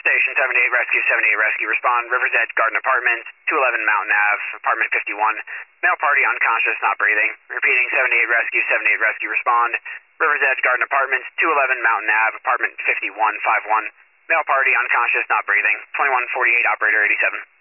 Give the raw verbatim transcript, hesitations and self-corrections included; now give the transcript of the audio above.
Station seventy-eight Rescue, seventy-eight Rescue, respond. River's Edge Garden Apartments, two eleven Mountain Ave, apartment fifty-one. Male party unconscious, not breathing. Repeating, seventy-eight Rescue, seventy-eight Rescue, respond. River's Edge Garden Apartments, two eleven Mountain Ave, apartment fifty-one, five one. Male party unconscious, not breathing. twenty-one forty-eight, operator eighty-seven.